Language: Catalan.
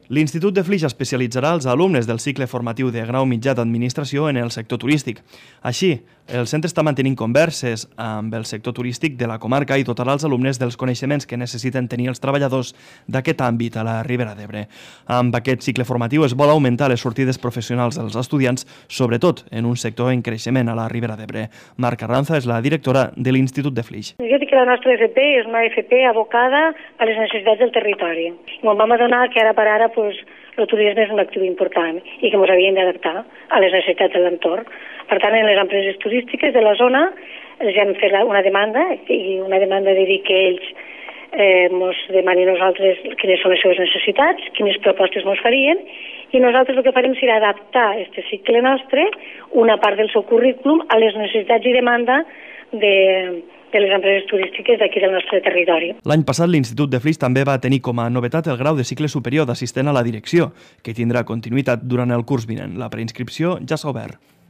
L'Institut de Flix especialitzarà els alumnes del cicle formatiu de grau mitjà d'administració en el sector turístic. Així, el centre està mantenint converses amb el sector turístic de la comarca i dotarà els alumnes dels coneixements que necessiten tenir els treballadors d'aquest àmbit a la Ribera d'Ebre. Amb aquest cicle formatiu es vol augmentar les sortides professionals dels estudiants, sobretot en un sector en creixement a la Ribera d'Ebre. Marc Arranza és la directora de l'Institut de Flix. Jo dic que la nostra FP és una FP abocada a les necessitats del territori. I ens vam adonar que ara per ara el turisme és un actiu important i que ens havíem d'adaptar a les necessitats de l'entorn. Per tant, en les empreses turístiques de la zona els hem fet una demanda de dir que ells ens demanin a nosaltres quines són les seves necessitats, quines propostes ens farien, i nosaltres el que farem serà adaptar aquest cicle nostre, una part del seu currículum, a les necessitats i demanda de les empreses turístiques d'aquí del nostre territori. L'any passat l'Institut de Flix també va tenir com a novetat el grau de cicle superior d'assistent a la direcció, que tindrà continuïtat durant el curs vinent. La preinscripció ja s'ha obert.